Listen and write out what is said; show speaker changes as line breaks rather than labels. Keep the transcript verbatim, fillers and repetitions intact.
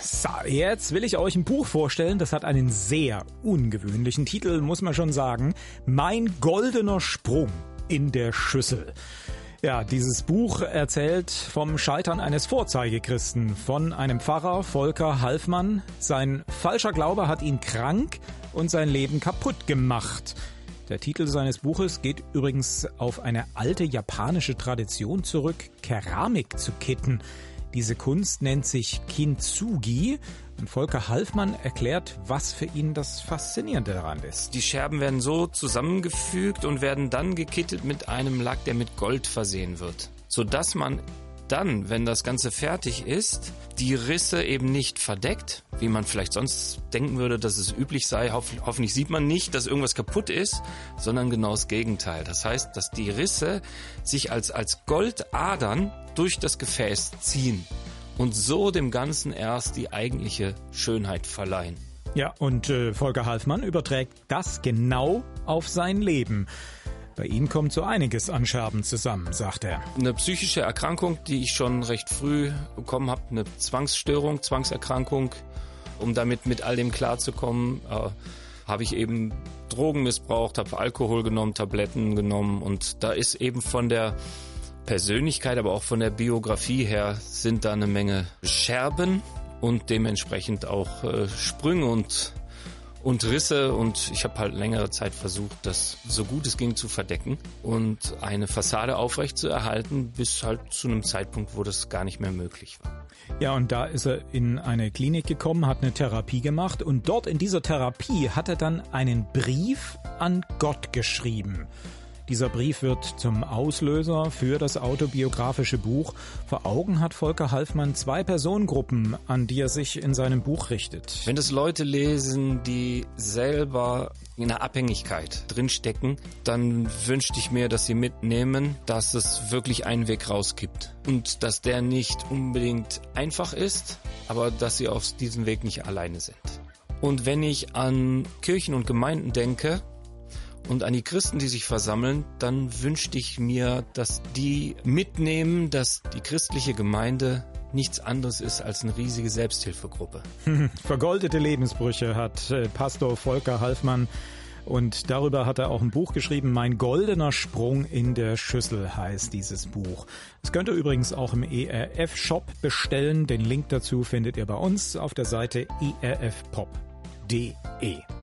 So, jetzt will ich euch ein Buch vorstellen, das hat einen sehr ungewöhnlichen Titel, muss man schon sagen. Mein goldener Sprung in der Schüssel. Ja, dieses Buch erzählt vom Scheitern eines Vorzeigechristen, von einem Pfarrer, Volker Halfmann. Sein falscher Glaube hat ihn krank und sein Leben kaputt gemacht. Der Titel seines Buches geht übrigens auf eine alte japanische Tradition zurück, Keramik zu kitten. Diese Kunst nennt sich Kintsugi und Volker Halfmann erklärt, was für ihn das Faszinierende daran ist.
Die Scherben werden so zusammengefügt und werden dann gekittet mit einem Lack, der mit Gold versehen wird, sodass man dann, wenn das Ganze fertig ist, die Risse eben nicht verdeckt, wie man vielleicht sonst denken würde, dass es üblich sei. Hoff- hoffentlich sieht man nicht, dass irgendwas kaputt ist, sondern genau das Gegenteil. Das heißt, dass die Risse sich als, als Goldadern durch das Gefäß ziehen und so dem Ganzen erst die eigentliche Schönheit verleihen.
Ja, und äh, Volker Halfmann überträgt das genau auf sein Leben. Bei ihm kommt so einiges an Scherben zusammen, sagt er.
Eine psychische Erkrankung, die ich schon recht früh bekommen habe, eine Zwangsstörung, Zwangserkrankung. Um damit mit all dem klarzukommen, äh, habe ich eben Drogen missbraucht, habe Alkohol genommen, Tabletten genommen. Und da ist eben von der Persönlichkeit, aber auch von der Biografie her sind da eine Menge Scherben und dementsprechend auch äh, Sprünge und und Risse, und ich habe halt längere Zeit versucht, das so gut es ging zu verdecken und eine Fassade aufrecht zu erhalten, bis halt zu einem Zeitpunkt, wo das gar nicht mehr möglich war.
Ja, und da ist er in eine Klinik gekommen, hat eine Therapie gemacht und dort in dieser Therapie hat er dann einen Brief an Gott geschrieben. Dieser Brief wird zum Auslöser für das autobiografische Buch. Vor Augen hat Volker Halfmann zwei Personengruppen, an die er sich in seinem Buch richtet.
Wenn das Leute lesen, die selber in einer Abhängigkeit drinstecken, dann wünschte ich mir, dass sie mitnehmen, dass es wirklich einen Weg raus gibt. Und dass der nicht unbedingt einfach ist, aber dass sie auf diesem Weg nicht alleine sind. Und wenn ich an Kirchen und Gemeinden denke, und an die Christen, die sich versammeln, dann wünschte ich mir, dass die mitnehmen, dass die christliche Gemeinde nichts anderes ist als eine riesige Selbsthilfegruppe.
Vergoldete Lebensbrüche hat äh, Pastor Volker Halfmann, und darüber hat er auch ein Buch geschrieben. Mein goldener Sprung in der Schüssel heißt dieses Buch. Das könnt ihr übrigens auch im E R F-Shop bestellen. Den Link dazu findet ihr bei uns auf der Seite e r f pop punkt d e.